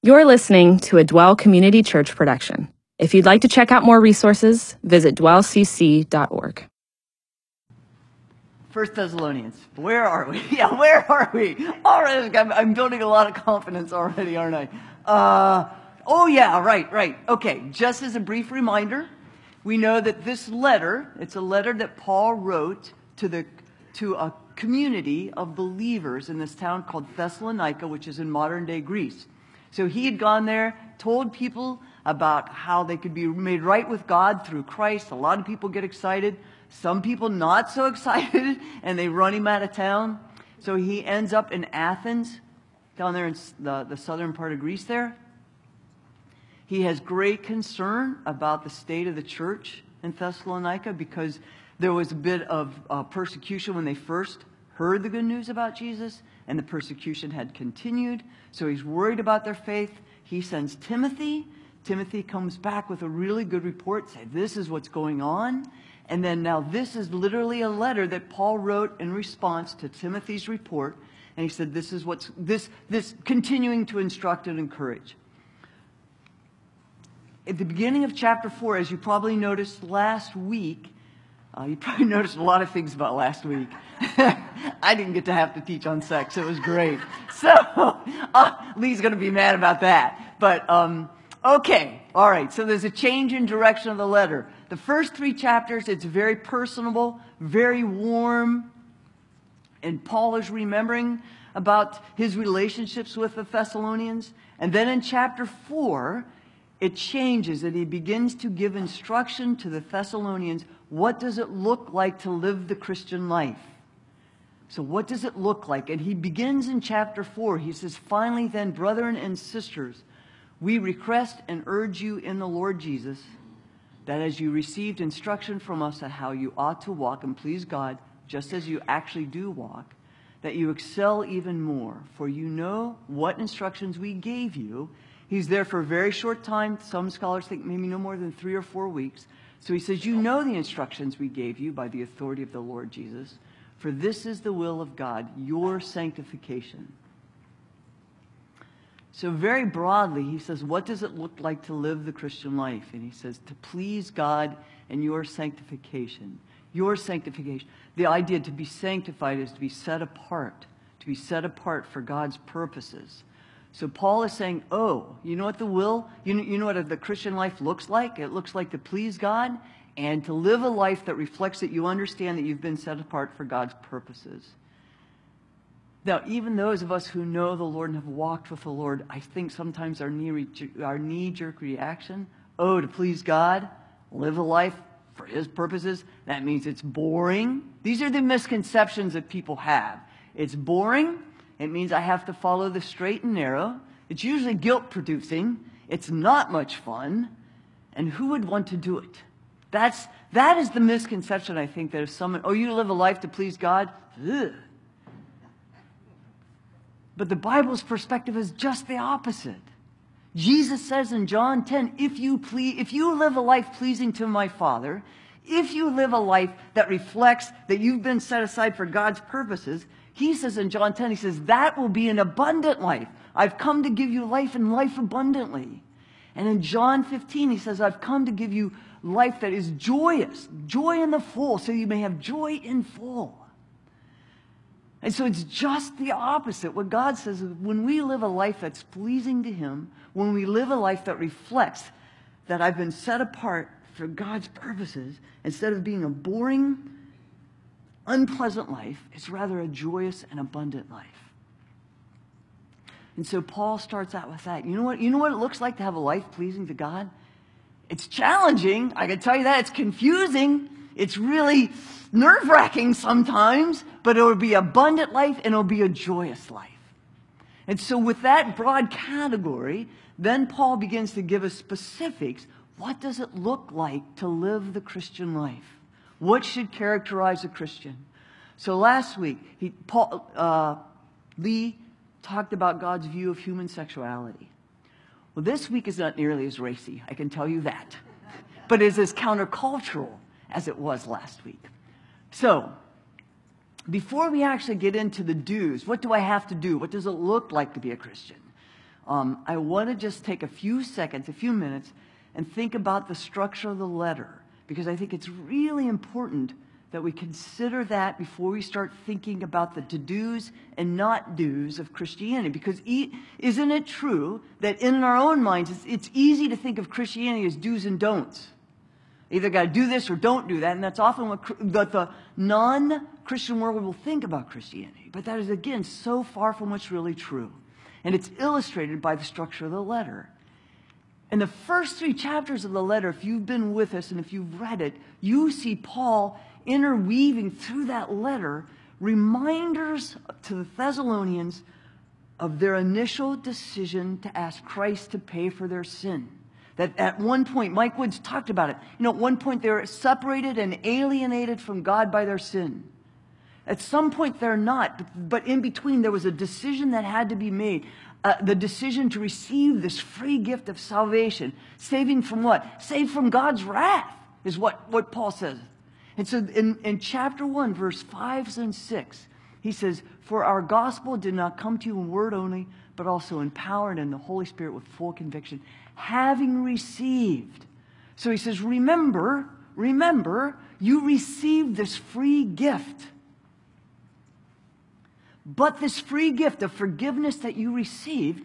You're listening to a Dwell Community Church production. If you'd like to check out more resources, visit dwellcc.org. 1 Thessalonians. Where are we? Yeah, where are we? All right, I'm building a lot of confidence already, aren't I? Oh yeah, right. Okay, just as a brief reminder, we know that this letter, it's a letter that Paul wrote to a community of believers in this town called Thessalonica, which is in modern-day Greece. So he had gone there, told people about how they could be made right with God through Christ. A lot of people get excited. Some people not so excited, and they run him out of town. So he ends up in Athens, down there in the southern part of Greece there. He has great concern about the state of the church in Thessalonica because there was a bit of persecution when they first heard the good news about Jesus, and the persecution had continued. So he's worried about their faith. He sends Timothy. Timothy comes back with a really good report, say this is what's going on. And then now this is literally a letter that Paul wrote in response to Timothy's report. And he said this is what's this continuing to instruct and encourage. At the beginning of chapter 4, as you probably noticed last week, you probably noticed a lot of things about last week. I didn't get to have to teach on sex. It was great. So, Lee's going to be mad about that. But, okay. All right. So there's a change in direction of the letter. The first 3 chapters, it's very personable, very warm. And Paul is remembering about his relationships with the Thessalonians. And then in chapter 4, it changes and he begins to give instruction to the Thessalonians. What does it look like to live the Christian life? So what does it look like? And he begins in chapter 4. He says, finally then, brethren and sisters, we request and urge you in the Lord Jesus that as you received instruction from us on how you ought to walk and please God, just as you actually do walk, that you excel even more. For you know what instructions we gave you. He's there for a very short time. Some scholars think maybe no more than 3 or 4 weeks. So he says, you know the instructions we gave you by the authority of the Lord Jesus. For this is the will of God, your sanctification. So very broadly, he says, what does it look like to live the Christian life? And he says, to please God and your sanctification. Your sanctification. The idea to be sanctified is to be set apart for God's purposes. So Paul is saying, oh, you know what the will, you know what the Christian life looks like? It looks like to please God and to live a life that reflects that you understand that you've been set apart for God's purposes. Now, even those of us who know the Lord and have walked with the Lord, I think sometimes our knee-jerk reaction, oh, to please God, live a life for His purposes, that means it's boring. These are the misconceptions that people have. It's boring. It means I have to follow the straight and narrow. It's usually guilt-producing. It's not much fun. And who would want to do it? That is the misconception, I think, that if someone, oh, you live a life to please God? Ugh. But the Bible's perspective is just the opposite. Jesus says in John 10, if you live a life pleasing to my Father, if you live a life that reflects that you've been set aside for God's purposes, he says in John 10, he says, that will be an abundant life. I've come to give you life and life abundantly. And in John 15, he says, I've come to give you life that is joyous, joy in the full, so you may have joy in full. And so it's just the opposite. What God says is when we live a life that's pleasing to Him, when we live a life that reflects that I've been set apart for God's purposes, instead of being a boring, unpleasant life, it's rather a joyous and abundant life. And so Paul starts out with that. You know what it looks like to have a life pleasing to God? It's challenging. I can tell you that. It's confusing. It's really nerve-wracking sometimes, but it will be abundant life and it will be a joyous life. And so with that broad category, then Paul begins to give us specifics. What does it look like to live the Christian life? What should characterize a Christian? So last week, Lee talked about God's view of human sexuality. Well, this week is not nearly as racy, I can tell you that. But it's as countercultural as it was last week. So, before we actually get into the do's, what do I have to do? What does it look like to be a Christian? I want to just take a few seconds, a few minutes, and think about the structure of the letter, because I think it's really important that we consider that before we start thinking about the to-dos and not-dos of Christianity. Because isn't it true that in our own minds, it's easy to think of Christianity as do's and don'ts? Either got to do this or don't do that, and that's often what the non-Christian world will think about Christianity. But that is, again, so far from what's really true. And it's illustrated by the structure of the letter. In the first 3 chapters of the letter, if you've been with us and if you've read it, you see Paul interweaving through that letter reminders to the Thessalonians of their initial decision to ask Christ to pay for their sin. That at one point, Mike Woods talked about it. At one point they were separated and alienated from God by their sin. At some point they're not, but in between there was a decision that had to be made. The decision to receive this free gift of salvation. Saving from what? Saved from God's wrath is what Paul says. And so in chapter 1, verse 5 and 6, he says, "For our gospel did not come to you in word only, but also in power and in the Holy Spirit with full conviction, having received." So he says, remember, you received this free gift. But this free gift of forgiveness that you received,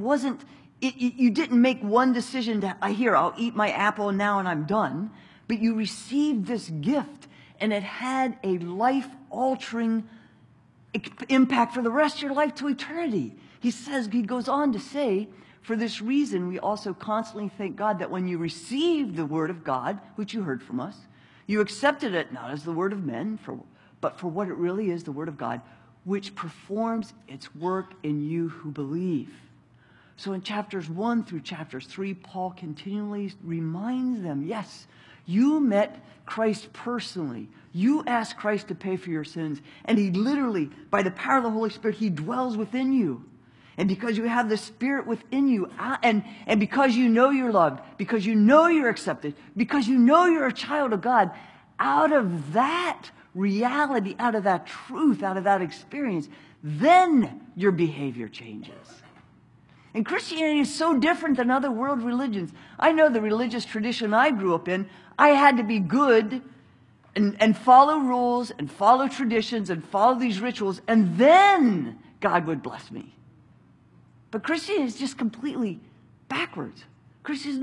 you didn't make one decision to, I'll eat my apple now and I'm done. But you received this gift, and it had a life-altering impact for the rest of your life to eternity. He goes on to say, "For this reason, we also constantly thank God that when you received the word of God, which you heard from us, you accepted it not as the word of men, but for what it really is, the word of God, which performs its work in you who believe." So in chapters 1 through chapters 3, Paul continually reminds them, yes, you met Christ personally. You asked Christ to pay for your sins. And he literally, by the power of the Holy Spirit, he dwells within you. And because you have the Spirit within you, and because you know you're loved, because you know you're accepted, because you know you're a child of God, out of that reality, out of that truth, out of that experience, then your behavior changes. And Christianity is so different than other world religions. I know the religious tradition I grew up in, I had to be good and follow rules and follow traditions and follow these rituals, and then God would bless me. But Christianity is just completely backwards. Christians,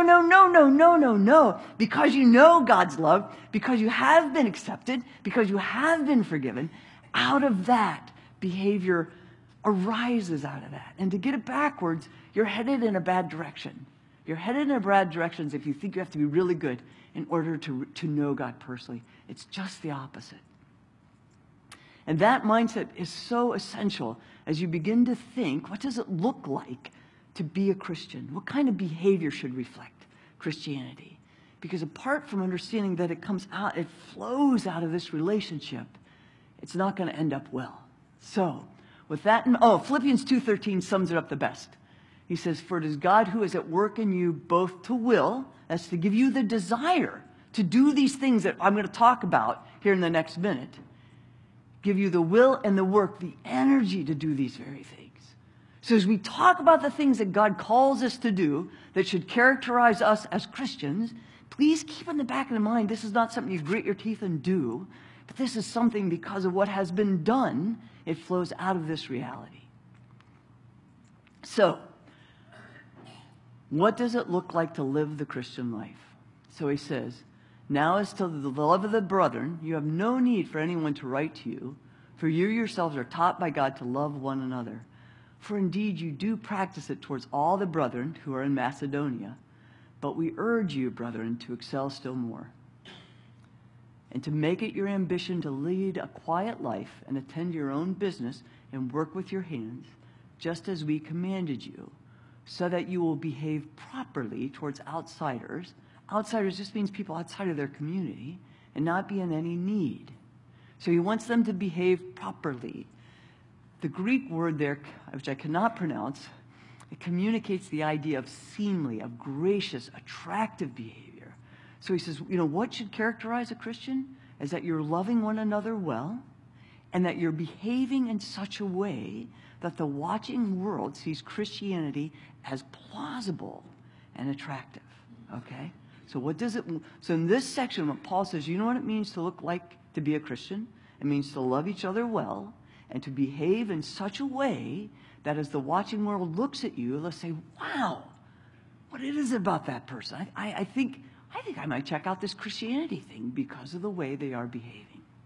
no. Because you know God's love, because you have been accepted, because you have been forgiven, out of that behavior arises out of that. And to get it backwards, you're headed in a bad direction. You're headed in a bad direction if you think you have to be really good in order to know God personally. It's just the opposite. And that mindset is so essential as you begin to think, what does it look like to be a Christian? What kind of behavior should reflect Christianity? Because apart from understanding that it flows out of this relationship, it's not going to end up well. So, with that, Philippians 2:13 sums it up the best. He says, "For it is God who is at work in you both to will," that's to give you the desire to do these things that I'm going to talk about here in the next minute, give you the will and the work, the energy to do these very things. So as we talk about the things that God calls us to do that should characterize us as Christians, please keep in the back of the mind, this is not something you grit your teeth and do, but this is something because of what has been done, it flows out of this reality. So, what does it look like to live the Christian life? So he says, "Now as to the love of the brethren, you have no need for anyone to write to you, for you yourselves are taught by God to love one another. For indeed you do practice it towards all the brethren who are in Macedonia. But we urge you, brethren, to excel still more, and to make it your ambition to lead a quiet life and attend to your own business and work with your hands, just as we commanded you, so that you will behave properly towards outsiders." Outsiders just means people outside of their community, and not be in any need. So he wants them to behave properly. The Greek word there, which I cannot pronounce, it communicates the idea of seemly, of gracious, attractive behavior. So he says, what should characterize a Christian is that you're loving one another well, and that you're behaving in such a way that the watching world sees Christianity as plausible and attractive. Okay? So in this section, what Paul says, you know what it means to look like to be a Christian? It means to love each other well and to behave in such a way that as the watching world looks at you, they'll say, wow, what it is about that person. I think I might check out this Christianity thing because of the way they are behaving.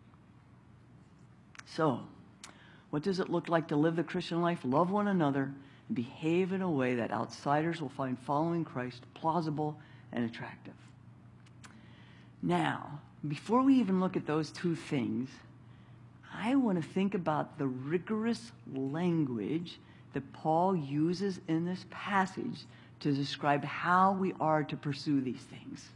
So, what does it look like to live the Christian life? Love one another and behave in a way that outsiders will find following Christ plausible and attractive. Now, before we even look at those two things, I want to think about the rigorous language that Paul uses in this passage to describe how we are to pursue these things.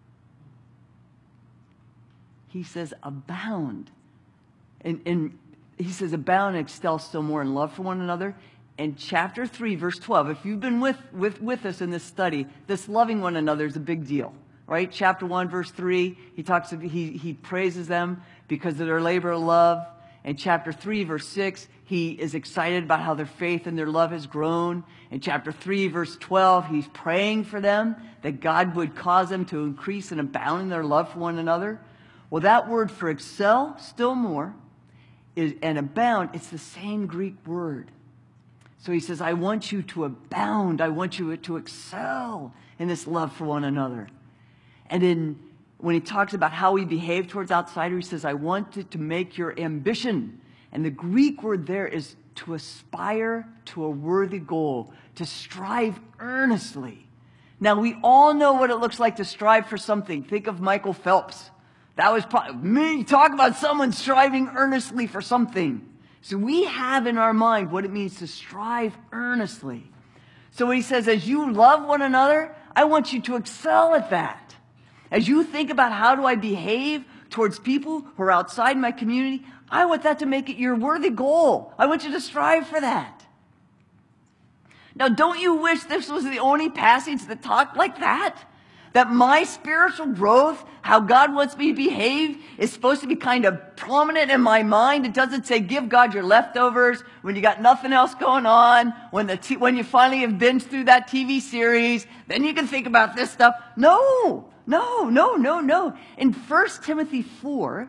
He says, abound. And he says, abound and excel still more in love for one another. And chapter 3, verse 12, if you've been with us in this study, this loving one another is a big deal, right? Chapter 1, verse 3, he praises them because of their labor of love. In chapter 3, verse 6, he is excited about how their faith and their love has grown. In chapter 3, verse 12, he's praying for them, that God would cause them to increase and abound in their love for one another. Well, that word for excel, still more, and abound, it's the same Greek word. So he says, I want you to abound. I want you to excel in this love for one another. And when he talks about how we behave towards outsiders, he says, I want it to make your ambition. And the Greek word there is to aspire to a worthy goal, to strive earnestly. Now, we all know what it looks like to strive for something. Think of Michael Phelps. That was me. Talk about someone striving earnestly for something. So we have in our mind what it means to strive earnestly. So when he says, as you love one another, I want you to excel at that. As you think about how do I behave towards people who are outside my community, I want that to make it your worthy goal. I want you to strive for that. Now, don't you wish this was the only passage that talked like that? That my spiritual growth, how God wants me to behave, is supposed to be kind of prominent in my mind. It doesn't say give God your leftovers when you got nothing else going on, when you finally have binged through that TV series, then you can think about this stuff. No. In 1 Timothy 4,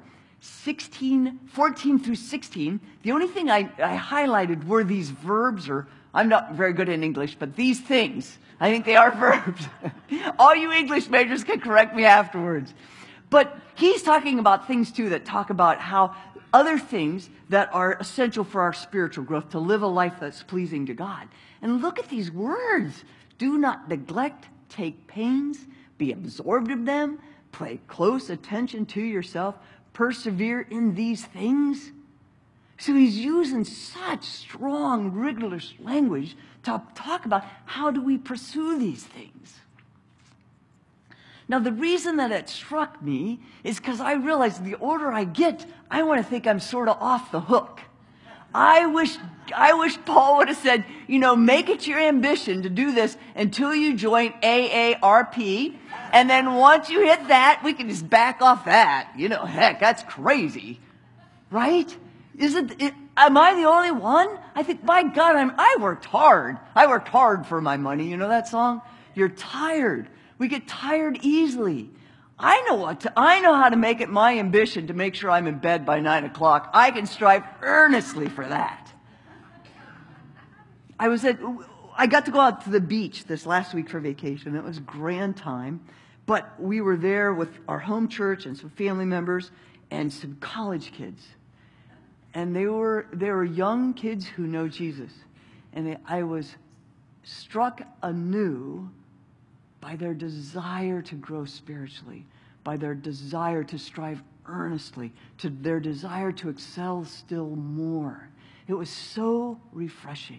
14 through 16, the only thing I highlighted were these verbs, or I'm not very good in English, but these things. I think they are verbs. All you English majors can correct me afterwards. But he's talking about things, too, that talk about how other things that are essential for our spiritual growth, to live a life that's pleasing to God. And look at these words. Do not neglect, take pains, be absorbed in them, pay close attention to yourself, persevere in these things. So he's using such strong, rigorous language to talk about how do we pursue these things. Now, the reason that it struck me is because I realized the older I get, I want to think I'm sort of off the hook. I wish Paul would have said, make it your ambition to do this until you join AARP. And then once you hit that, we can just back off that. Heck, that's crazy. Right? Am I the only one? I think, my God, I worked hard. I worked hard for my money. You know that song? You're tired. We get tired easily. I know how to make it my ambition to make sure I'm in bed by 9 o'clock. I can strive earnestly for that. I got to go out to the beach this last week for vacation. It was a grand time. But we were there with our home church and some family members and some college kids. And they were young kids who know Jesus. And I was struck anew by their desire to grow spiritually, by their desire to strive earnestly, to their desire to excel still more. It was so refreshing.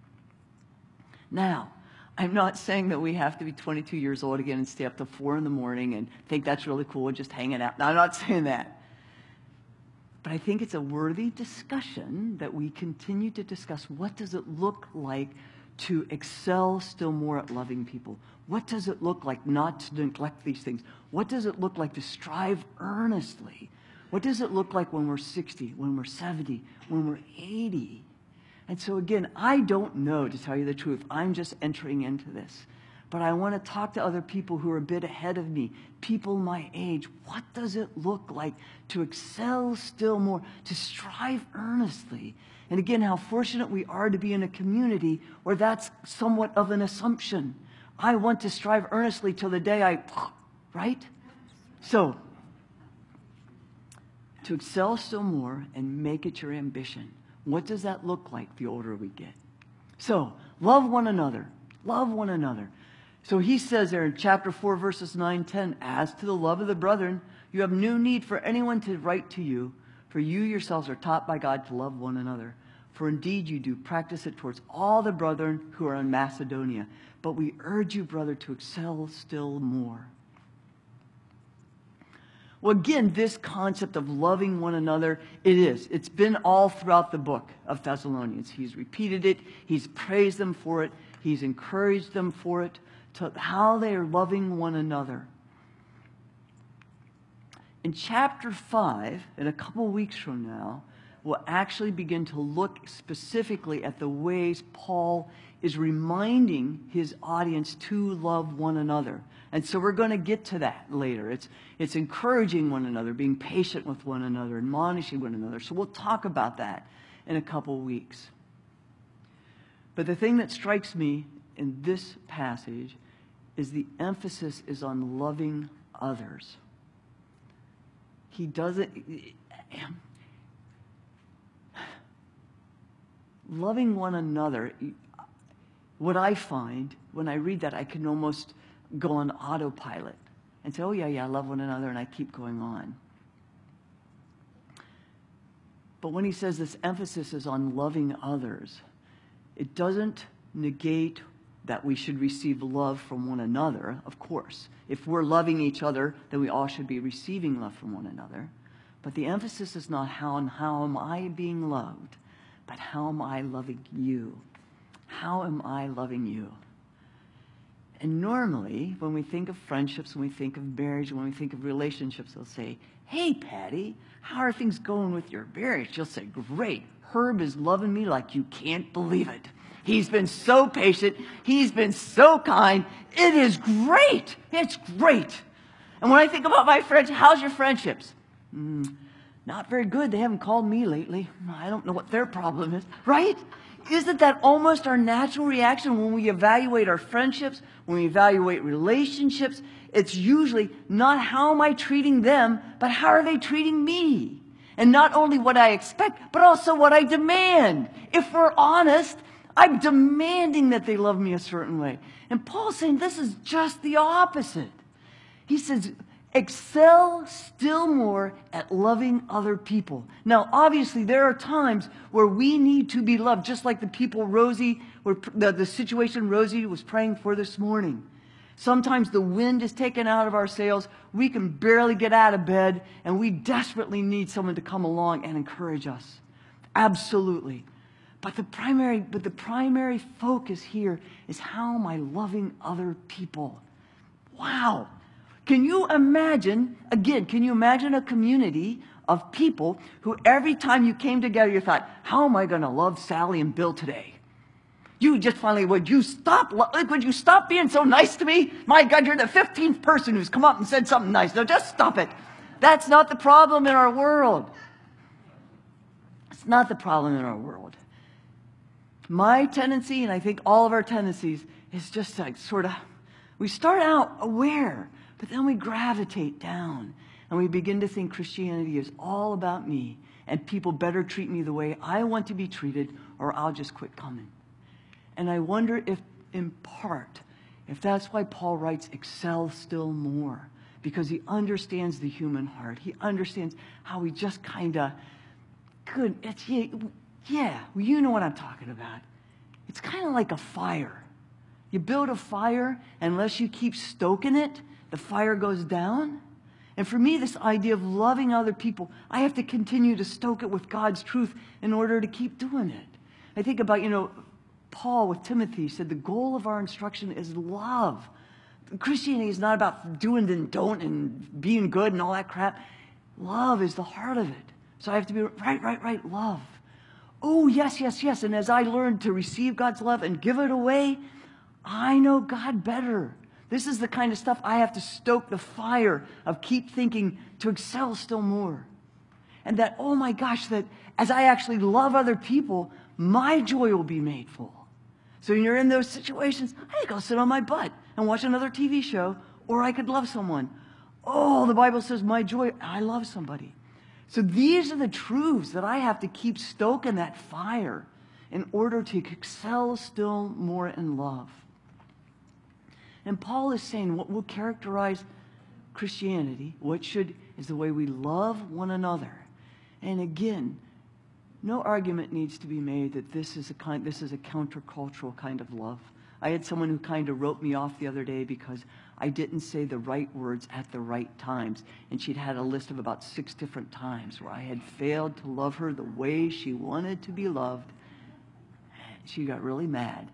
Now, I'm not saying that we have to be 22 years old again and stay up till 4 in the morning and think that's really cool and just hanging out. No, I'm not saying that. But I think it's a worthy discussion that we continue to discuss. What does it look like to excel still more at loving people? What does it look like not to neglect these things? What does it look like to strive earnestly? What does it look like when we're 60, when we're 70, when we're 80? And so again, I don't know, to tell you the truth. I'm just entering into this. But I want to talk to other people who are a bit ahead of me, people my age. What does it look like to excel still more, to strive earnestly? And again, how fortunate we are to be in a community where that's somewhat of an assumption. I want to strive earnestly till the day right? So, to excel still more and make it your ambition. What does that look like the older we get? So, love one another. Love one another. So he says there in chapter 4, verses 9, 10, as to the love of the brethren, you have no need for anyone to write to you, for you yourselves are taught by God to love one another. For indeed you do practice it towards all the brethren who are in Macedonia. But we urge you, brother, to excel still more. Well, again, this concept of loving one another, it's been all throughout the book of Thessalonians. He's repeated it. He's praised them for it. He's encouraged them for it, to how they are loving one another. In chapter 5, in a couple weeks from now, we'll actually begin to look specifically at the ways Paul is reminding his audience to love one another. And so we're going to get to that later. It's encouraging one another, being patient with one another, admonishing one another. So we'll talk about that in a couple weeks. But the thing that strikes me in this passage is the emphasis is on loving others. He doesn't... Loving one another, what I find when I read that, I can almost go on autopilot and say, oh yeah, I love one another, and I keep going on. But when he says this emphasis is on loving others, it doesn't negate that we should receive love from one another, of course. If we're loving each other, then we all should be receiving love from one another. But the emphasis is not how am I being loved, but how am I loving you? How am I loving you? And normally, when we think of friendships, when we think of marriage, when we think of relationships, they'll say, hey, Patty, how are things going with your marriage? You'll say, great. Herb is loving me like you can't believe it. He's been so patient. He's been so kind. It is great. It's great. And when I think about my friends, how's your friendships? Not very good. They haven't called me lately. I don't know what their problem is. Right? Isn't that almost our natural reaction when we evaluate our friendships, when we evaluate relationships? It's usually not how am I treating them, but how are they treating me? And not only what I expect, but also what I demand. If we're honest, I'm demanding that they love me a certain way. And Paul's saying this is just the opposite. He says, excel still more at loving other people. Now, obviously, there are times where we need to be loved, just like the people the situation Rosie was praying for this morning. Sometimes the wind is taken out of our sails. We can barely get out of bed, and we desperately need someone to come along and encourage us. Absolutely. But the primary focus here is how am I loving other people? Wow. Can you imagine a community of people who every time you came together you thought, how am I going to love Sally and Bill today? You just finally, would you stop being so nice to me? My God, you're the 15th person who's come up and said something nice. No, just stop it. That's not the problem in our world. It's not the problem in our world. My tendency, and I think all of our tendencies, is just like we start out aware, but then we gravitate down and we begin to think Christianity is all about me and people better treat me the way I want to be treated or I'll just quit coming. And I wonder if, in part, if that's why Paul writes, excel still more, because he understands the human heart. He understands how we just yeah, you know what I'm talking about. It's kind of like a fire. You build a fire, and unless you keep stoking it, the fire goes down. And for me, this idea of loving other people, I have to continue to stoke it with God's truth in order to keep doing it. I think about, Paul with Timothy said the goal of our instruction is love. Christianity is not about doing and don't and being good and all that crap. Love is the heart of it. So I have to be right, love. Oh, yes, yes, yes. And as I learn to receive God's love and give it away, I know God better. This is the kind of stuff I have to stoke the fire of keep thinking to excel still more. And that, oh my gosh, that as I actually love other people, my joy will be made full. So when you're in those situations, I could go sit on my butt and watch another TV show, or I could love someone. Oh, the Bible says my joy, I love somebody. So these are the truths that I have to keep stoking that fire in order to excel still more in love. And Paul is saying what will characterize Christianity, is the way we love one another. And again, no argument needs to be made that this is a countercultural kind of love. I had someone who kind of wrote me off the other day because I didn't say the right words at the right times. And she'd had a list of about 6 different times where I had failed to love her the way she wanted to be loved. She got really mad.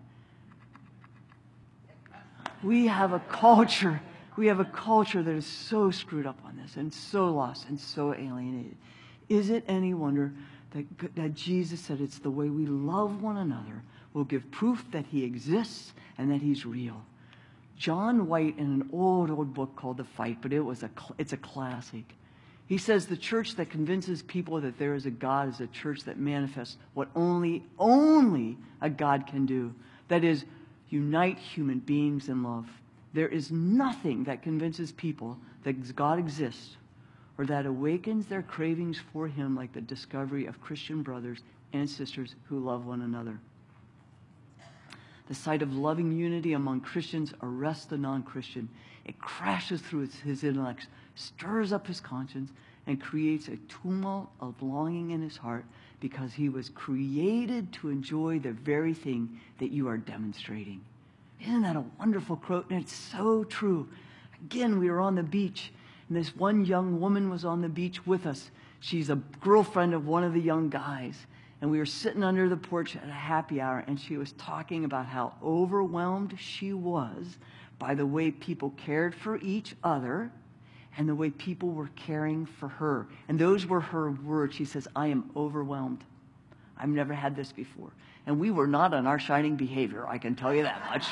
We have a culture that is so screwed up on this and so lost and so alienated. Is it any wonder that Jesus said it's the way we love one another will give proof that he exists and that he's real? John White, in an old book called The Fight, but it's a classic. He says the church that convinces people that there is a God is a church that manifests what only a God can do. That is, unite human beings in love. There is nothing that convinces people that God exists or that awakens their cravings for him like the discovery of Christian brothers and sisters who love one another. The sight of loving unity among Christians arrests the non-Christian. It crashes through his intellect, stirs up his conscience, and creates a tumult of longing in his heart because he was created to enjoy the very thing that you are demonstrating. Isn't that a wonderful quote? And it's so true. Again, we were on the beach, and this one young woman was on the beach with us. She's a girlfriend of one of the young guys. And we were sitting under the porch at a happy hour, and she was talking about how overwhelmed she was by the way people cared for each other and the way people were caring for her. And those were her words. She says, I am overwhelmed. I've never had this before. And we were not on our shining behavior, I can tell you that much.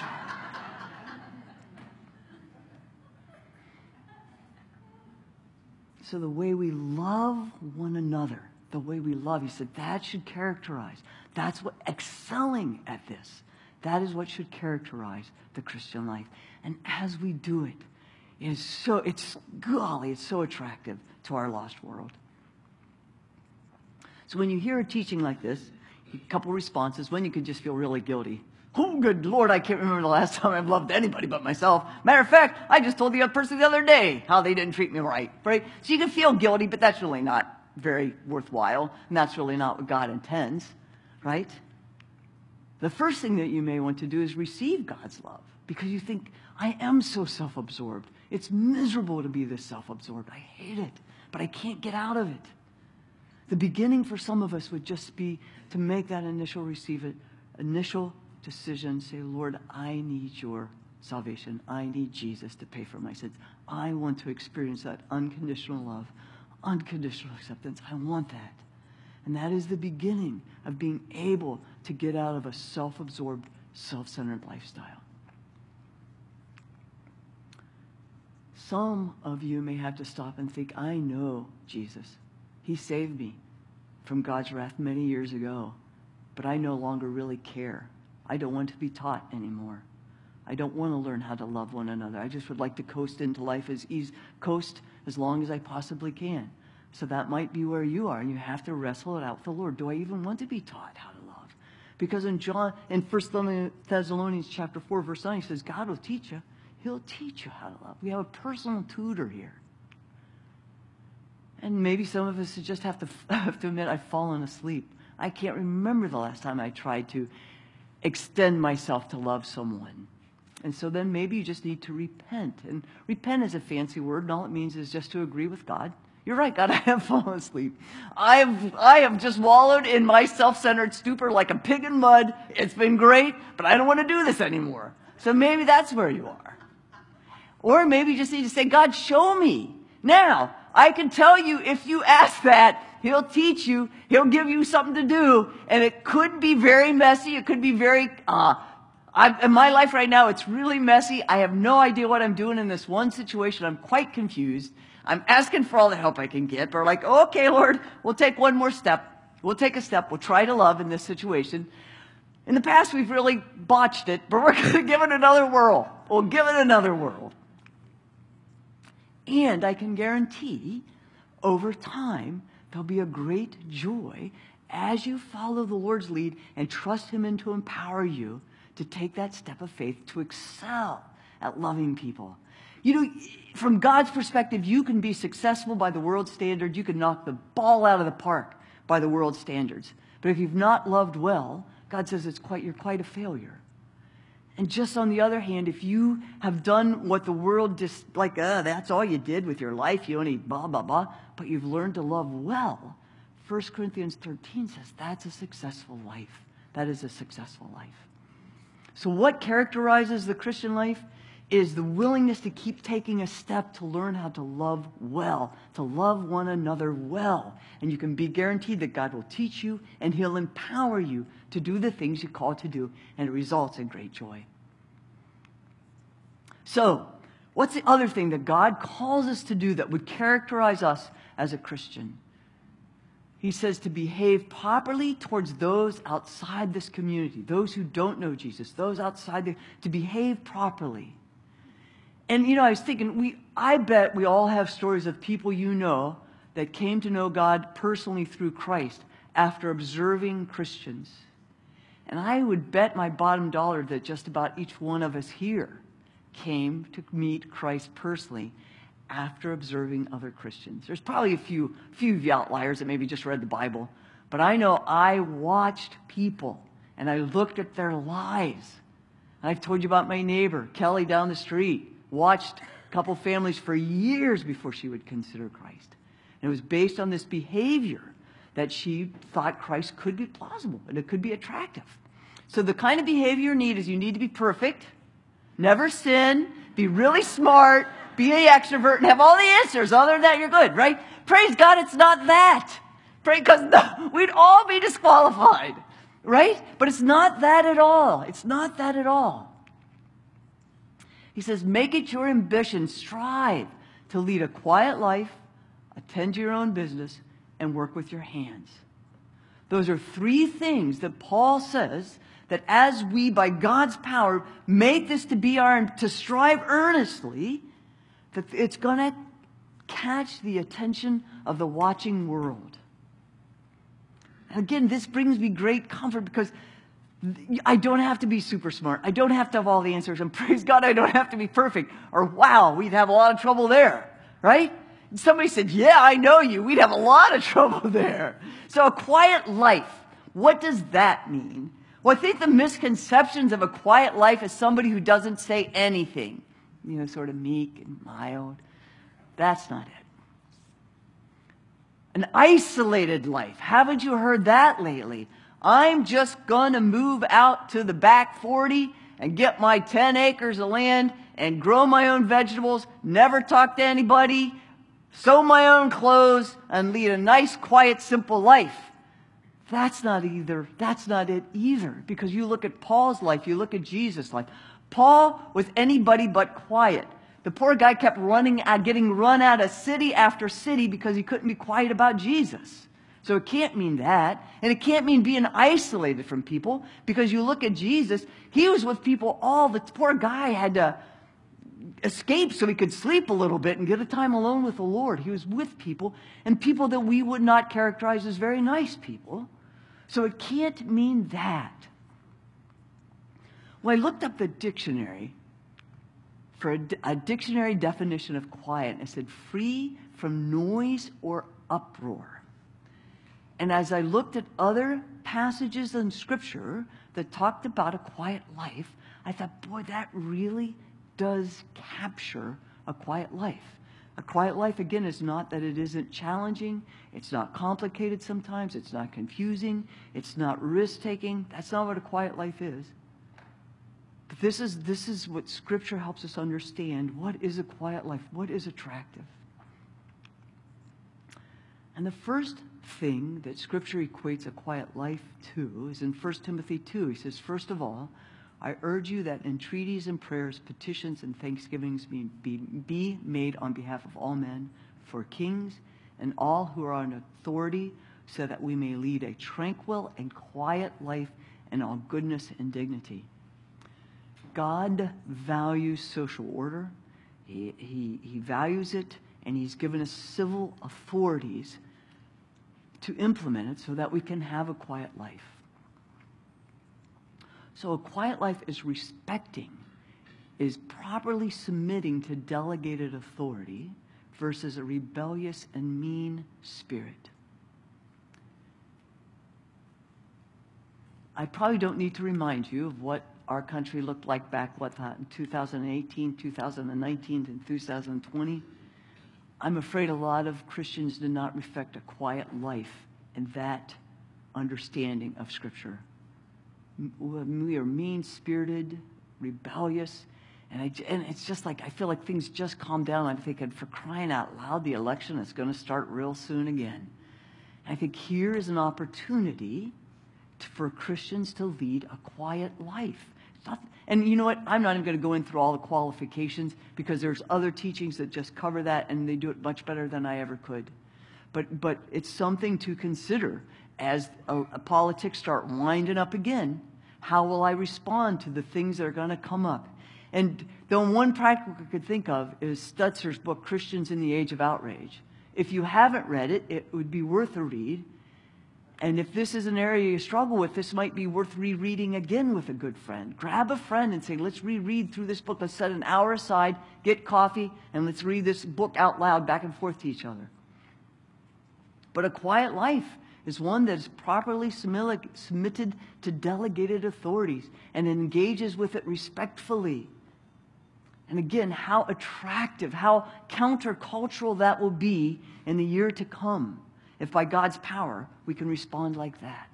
So the way we love one another, the way we love, he said, that should characterize. That's what excelling at this. That is what should characterize the Christian life. And as we do it, it's so attractive to our lost world. So when you hear a teaching like this, a couple responses. One, you can just feel really guilty. Oh, good Lord, I can't remember the last time I've loved anybody but myself. Matter of fact, I just told the other person the other day how they didn't treat me right. So you can feel guilty, but that's really not very worthwhile, and that's really not what God intends, right? The first thing that you may want to do is receive God's love, because you think, I am so self-absorbed. It's miserable to be this self-absorbed. I hate it, but I can't get out of it. The beginning for some of us would just be to make that initial decision, say, Lord, I need your salvation. I need Jesus to pay for my sins. I want to experience that unconditional love, unconditional acceptance. I want that. And that is the beginning of being able to get out of a self-absorbed, self-centered lifestyle. Some of you may have to stop and think, I know Jesus. He saved me from God's wrath many years ago, but I no longer really care. I don't want to be taught anymore. I don't want to learn how to love one another. I just would like to coast into life as long as I possibly can. So that might be where you are, and you have to wrestle it out with the Lord. Do I even want to be taught how to love? Because in 1 Thessalonians chapter 4, verse 9, he says, God will teach you. He'll teach you how to love. We have a personal tutor here. And maybe some of us just have to admit I've fallen asleep. I can't remember the last time I tried to extend myself to love someone. And so then maybe you just need to repent. And repent is a fancy word, and all it means is just to agree with God. You're right, God, I have fallen asleep. I have just wallowed in my self-centered stupor like a pig in mud. It's been great, but I don't want to do this anymore. So maybe that's where you are. Or maybe you just need to say, God, show me. Now, I can tell you if you ask that, He'll teach you. He'll give you something to do. And it could be very messy. It could be very, in my life right now, it's really messy. I have no idea what I'm doing in this one situation. I'm quite confused. I'm asking for all the help I can get. But we're like, okay, Lord, we'll take one more step. We'll take a step. We'll try to love in this situation. In the past, we've really botched it, but we're going to give it another whirl. We'll give it another whirl. And I can guarantee, over time, there'll be a great joy as you follow the Lord's lead and trust Him and to empower you to take that step of faith to excel at loving people. You know, from God's perspective, you can be successful by the world's standard. You can knock the ball out of the park by the world's standards. But if you've not loved well, God says you're quite a failure. And just on the other hand, if you have done what the world just that's all you did with your life, you only blah, blah, blah, but you've learned to love well, 1 Corinthians 13 says that's a successful life. That is a successful life. So what characterizes the Christian life is the willingness to keep taking a step to learn how to love well, to love one another well. And you can be guaranteed that God will teach you and He'll empower you to do the things you're called to do, and it results in great joy. So, what's the other thing that God calls us to do that would characterize us as a Christian? He says to behave properly towards those outside this community, those who don't know Jesus, those outside, to behave properly. And, you know, I was thinking, I bet we all have stories of people you know that came to know God personally through Christ after observing Christians. And I would bet my bottom dollar that just about each one of us here came to meet Christ personally after observing other Christians. There's probably a few of you outliers that maybe just read the Bible. But I know I watched people and I looked at their lives. And I've told you about my neighbor, Kelly, down the street. Watched a couple families for years before she would consider Christ. And it was based on this behavior that she thought Christ could be plausible and it could be attractive. So the kind of behavior you need is you need to be perfect, never sin, be really smart, be an extrovert, and have all the answers. Other than that, you're good, right? Praise God, it's not that. Because we'd all be disqualified, right? But it's not that at all. It's not that at all. He says, make it your ambition, strive to lead a quiet life, attend to your own business, and work with your hands. Those are three things that Paul says that as we, by God's power, make this to strive earnestly, that it's going to catch the attention of the watching world. And again, this brings me great comfort because I don't have to be super smart. I don't have to have all the answers. And praise God, I don't have to be perfect. Or wow, we'd have a lot of trouble there, right? Somebody said, yeah, I know you. We'd have a lot of trouble there. So a quiet life, what does that mean? Well, I think the misconceptions of a quiet life is somebody who doesn't say anything. You know, sort of meek and mild. That's not it. An isolated life. Haven't you heard that lately? I'm just going to move out to the back 40 and get my 10 acres of land and grow my own vegetables, never talk to anybody, sew my own clothes, and lead a nice, quiet, simple life. That's not it either. Because you look at Paul's life, you look at Jesus' life. Paul was anybody but quiet. The poor guy kept getting run out of city after city because he couldn't be quiet about Jesus. So it can't mean that. And it can't mean being isolated from people, because you look at Jesus, he was with people the poor guy had to escape so he could sleep a little bit and get a time alone with the Lord. He was with people, and people that we would not characterize as very nice people. So it can't mean that. Well, I looked up the dictionary for a dictionary definition of quiet. And it said free from noise or uproar. And as I looked at other passages in Scripture that talked about a quiet life, I thought, boy, that really does capture a quiet life. A quiet life, again, is not that it isn't challenging. It's not complicated sometimes. It's not confusing. It's not risk-taking. That's not what a quiet life is. But this is what Scripture helps us understand. What is a quiet life? What is attractive? And the first thing that Scripture equates a quiet life to is in 1 Timothy 2. He says, first of all, I urge you that entreaties and prayers, petitions and thanksgivings be made on behalf of all men, for kings and all who are on authority, so that we may lead a tranquil and quiet life in all goodness and dignity. God values social order. He values it, and He's given us civil authorities to implement it so that we can have a quiet life. So a quiet life is respecting, is properly submitting to delegated authority versus a rebellious and mean spirit. I probably don't need to remind you of what our country looked like back, in 2018, 2019, and 2020. I'm afraid a lot of Christians do not reflect a quiet life in that understanding of Scripture. We are mean-spirited, rebellious, and it's just like, I feel like things just calm down. I'm thinking, for crying out loud, the election is going to start real soon again. I think here is an opportunity for Christians to lead a quiet life. And you know what? I'm not even going to go in through all the qualifications, because there's other teachings that just cover that, and they do it much better than I ever could. But it's something to consider as politics start winding up again. How will I respond to the things that are going to come up? And the one practical I could think of is Stutzer's book, Christians in the Age of Outrage. If you haven't read it, it would be worth a read. And if this is an area you struggle with, this might be worth rereading again with a good friend. Grab a friend and say, let's reread through this book. Let's set an hour aside, get coffee, and let's read this book out loud back and forth to each other. But a quiet life is one that is properly submitted to delegated authorities and engages with it respectfully. And again, how attractive, how countercultural that will be in the year to come, if by God's power we can respond like that.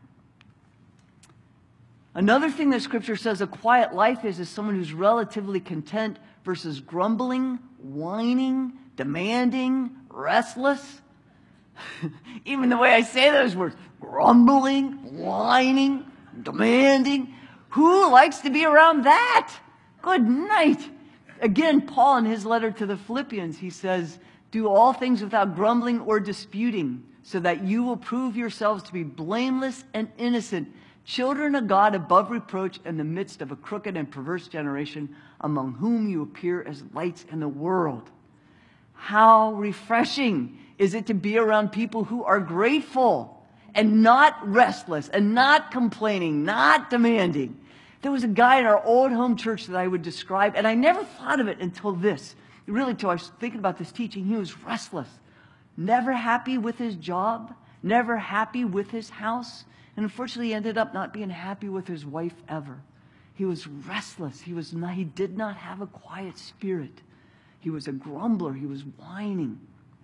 Another thing that Scripture says a quiet life is someone who's relatively content versus grumbling, whining, demanding, restless. Even the way I say those words, grumbling, whining, demanding. Who likes to be around that? Good night. Again, Paul in his letter to the Philippians, he says, do all things without grumbling or disputing, so that you will prove yourselves to be blameless and innocent, children of God above reproach in the midst of a crooked and perverse generation, among whom you appear as lights in the world. How refreshing is it to be around people who are grateful and not restless and not complaining, not demanding. There was a guy in our old home church that I would describe, and I never thought of it until this. Really, until I was thinking about this teaching. He was restless, never happy with his job, never happy with his house, and unfortunately he ended up not being happy with his wife ever. He was restless. He did not have a quiet spirit. He was a grumbler. He was whining.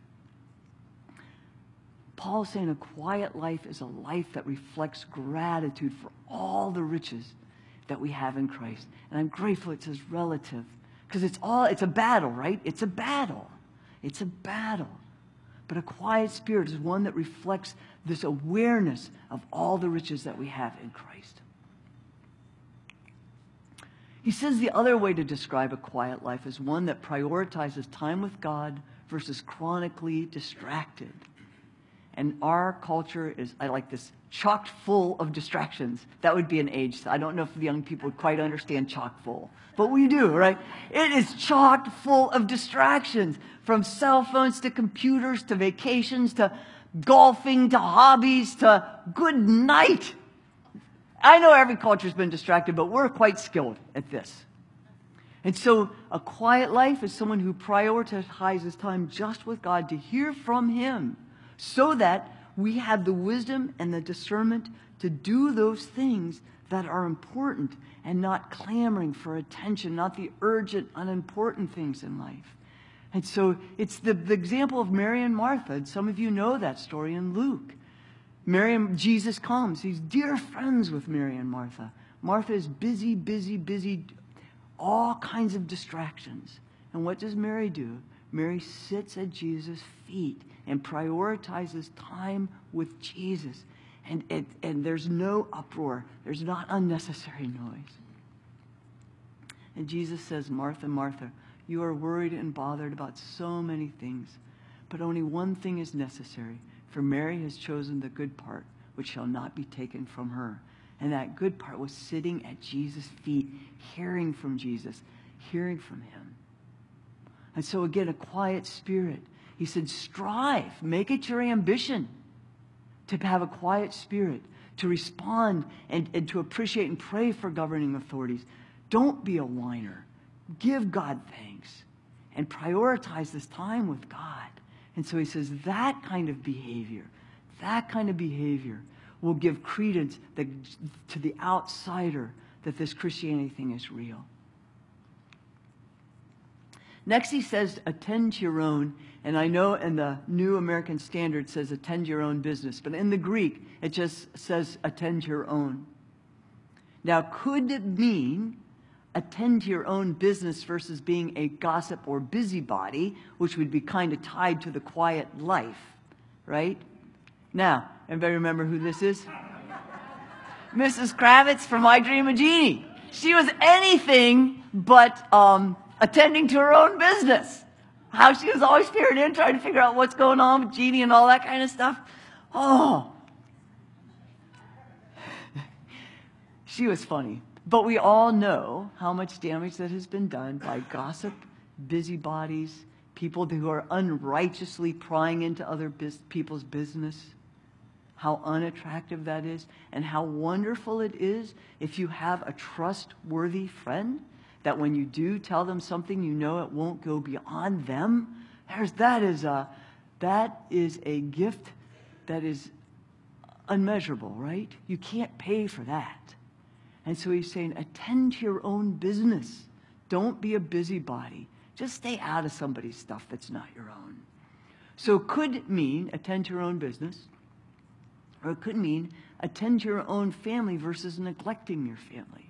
Paul's saying a quiet life is a life that reflects gratitude for all the riches that we have in Christ. And I'm grateful it says relative, because it's a battle, right? It's a battle. It's a battle. But a quiet spirit is one that reflects this awareness of all the riches that we have in Christ. He says the other way to describe a quiet life is one that prioritizes time with God versus chronically distracted. And our culture is, I like this, chock full of distractions. That would be an age. I don't know if the young people would quite understand chock full. But we do, right? It is chock full of distractions. From cell phones to computers to vacations to golfing to hobbies to good night. I know every culture's been distracted, but we're quite skilled at this. And so a quiet life is someone who prioritizes time just with God to hear from Him, so that we have the wisdom and the discernment to do those things that are important and not clamoring for attention, not the urgent, unimportant things in life. And so it's the example of Mary and Martha. And some of you know that story in Luke. Jesus comes. He's dear friends with Mary and Martha. Martha is busy, all kinds of distractions. And what does Mary do? Mary sits at Jesus' feet and prioritizes time with Jesus. And there's no uproar. There's not unnecessary noise. And Jesus says, Martha, Martha, you are worried and bothered about so many things, but only one thing is necessary. For Mary has chosen the good part, which shall not be taken from her. And that good part was sitting at Jesus' feet, hearing from Jesus, hearing from him. And so again, a quiet spirit. He said, strive, make it your ambition to have a quiet spirit, to respond and to appreciate and pray for governing authorities. Don't be a whiner. Give God thanks and prioritize this time with God. And so he says that kind of behavior will give credence to the outsider that this Christianity thing is real. Next he says, attend to your own. And I know in the New American Standard it says attend to your own business. But in the Greek, it just says attend to your own. Now, could it mean attend to your own business versus being a gossip or busybody, which would be kind of tied to the quiet life, right? Now, everybody remember who this is? Mrs. Kravitz from I Dream of Jeannie. She was anything but attending to her own business. How she was always peering in, trying to figure out what's going on with Jeannie and all that kind of stuff. Oh. She was funny. But we all know how much damage that has been done by gossip, busybodies, people who are unrighteously prying into other people's business. How unattractive that is, and how wonderful it is if you have a trustworthy friend that when you do tell them something, you know it won't go beyond them. That is a gift that is unmeasurable, right? You can't pay for that. And so he's saying, attend to your own business. Don't be a busybody. Just stay out of somebody's stuff that's not your own. So it could mean attend to your own business, or it could mean attend to your own family versus neglecting your family.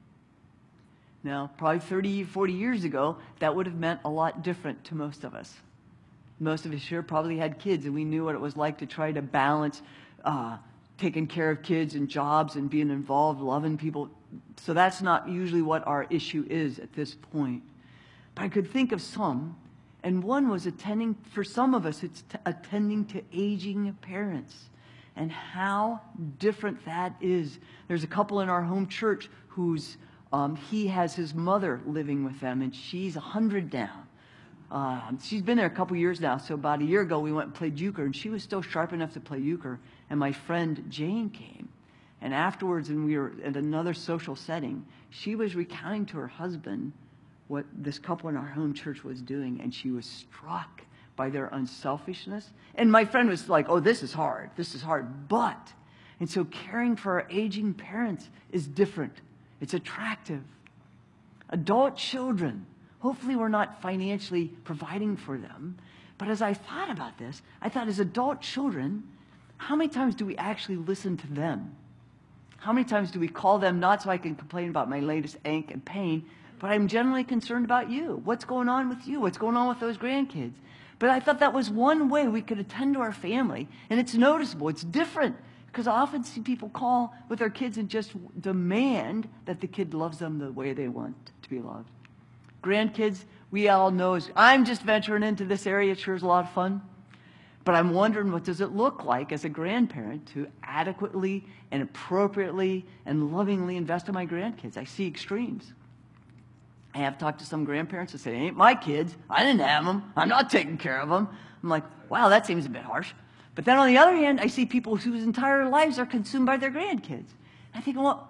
Now, probably 30, 40 years ago, that would have meant a lot different to most of us. Most of us here probably had kids, and we knew what it was like to try to balance taking care of kids and jobs and being involved, loving people. So that's not usually what our issue is at this point. But I could think of some, and one was attending, for some of us, it's attending to aging parents and how different that is. There's a couple in our home church who's he has his mother living with them, and she's 100 now. She's been there a couple years now, so about a year ago we went and played euchre, and she was still sharp enough to play euchre, and my friend Jane came. And afterwards, and we were at another social setting, she was recounting to her husband what this couple in our home church was doing, and she was struck by their unselfishness. And my friend was like, oh, this is hard, but, and so caring for our aging parents is different. It's attractive. Adult children, hopefully we're not financially providing for them, but as I thought about this, I thought as adult children, how many times do we actually listen to them? How many times do we call them, not so I can complain about my latest ache and pain, but I'm generally concerned about you. What's going on with you? What's going on with those grandkids? But I thought that was one way we could attend to our family, and it's noticeable. It's different, because I often see people call with their kids and just demand that the kid loves them the way they want to be loved. Grandkids, we all know, I'm just venturing into this area. It sure is a lot of fun. But I'm wondering, what does it look like as a grandparent to adequately and appropriately and lovingly invest in my grandkids? I see extremes. I have talked to some grandparents that say, "They ain't my kids. I didn't have them. I'm not taking care of them." I'm like, wow, that seems a bit harsh. But then on the other hand, I see people whose entire lives are consumed by their grandkids. I think, well,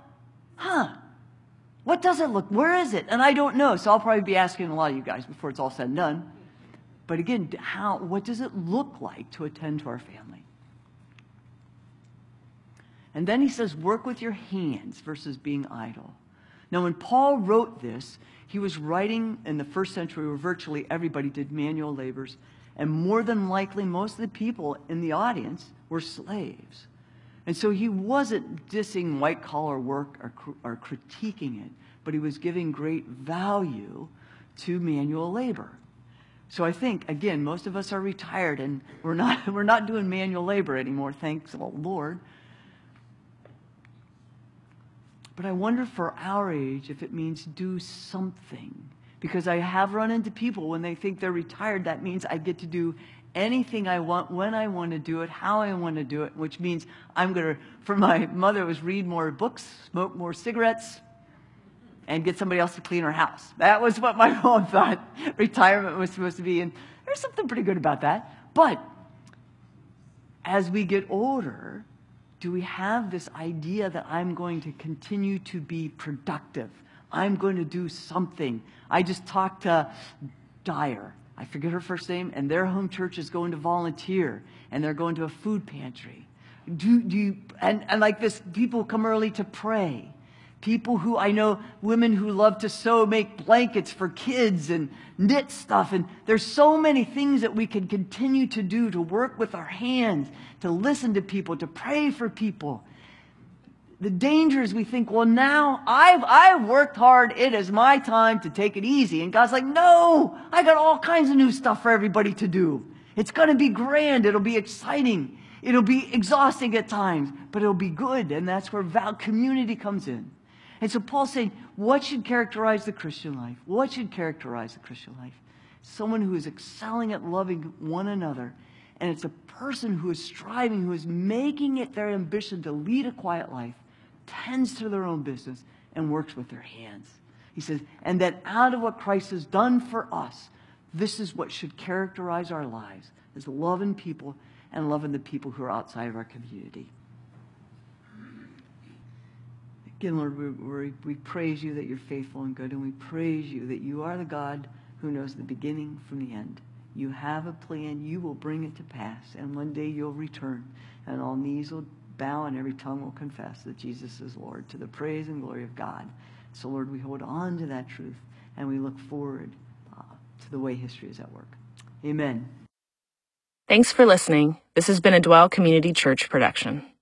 what does it look? Where is it? And I don't know. So I'll probably be asking a lot of you guys before it's all said and done. But again, what does it look like to attend to our family? And then he says, work with your hands versus being idle. Now, when Paul wrote this, he was writing in the first century where virtually everybody did manual labors. And more than likely, most of the people in the audience were slaves. And so he wasn't dissing white-collar work or critiquing it, but he was giving great value to manual labor. So I think, again, most of us are retired and we're not doing manual labor anymore, thanks the Lord. But I wonder for our age if it means do something. Because I have run into people when they think they're retired, that means I get to do anything I want, when I want to do it, how I want to do it, which means I'm going to, for my mother, it was read more books, smoke more cigarettes, and get somebody else to clean her house. That was what my mom thought retirement was supposed to be. And there's something pretty good about that. But as we get older, do we have this idea that I'm going to continue to be productive? I'm going to do something. I just talked to Dyer. I forget her first name, and their home church is going to volunteer, and they're going to a food pantry. And like this, people come early to pray. People who, I know women who love to sew, make blankets for kids and knit stuff. And there's so many things that we can continue to do, to work with our hands, to listen to people, to pray for people. The danger is we think, well, now I've worked hard. It is my time to take it easy. And God's like, no, I got all kinds of new stuff for everybody to do. It's going to be grand. It'll be exciting. It'll be exhausting at times, but it'll be good. And that's where community comes in. And so Paul's saying, what should characterize the Christian life? What should characterize the Christian life? Someone who is excelling at loving one another. And it's a person who is striving, who is making it their ambition to lead a quiet life, tends to their own business, and works with their hands. He says, and that out of what Christ has done for us, this is what should characterize our lives, is loving people and loving the people who are outside of our community. Again, Lord, we praise you that you're faithful and good, and we praise you that you are the God who knows the beginning from the end. You have a plan. You will bring it to pass, and one day you'll return, and all knees will bow and every tongue will confess that Jesus is Lord, to the praise and glory of God. So, Lord, we hold on to that truth, and we look forward to the way history is at work. Amen. Thanks for listening. This has been a Dwell Community Church production.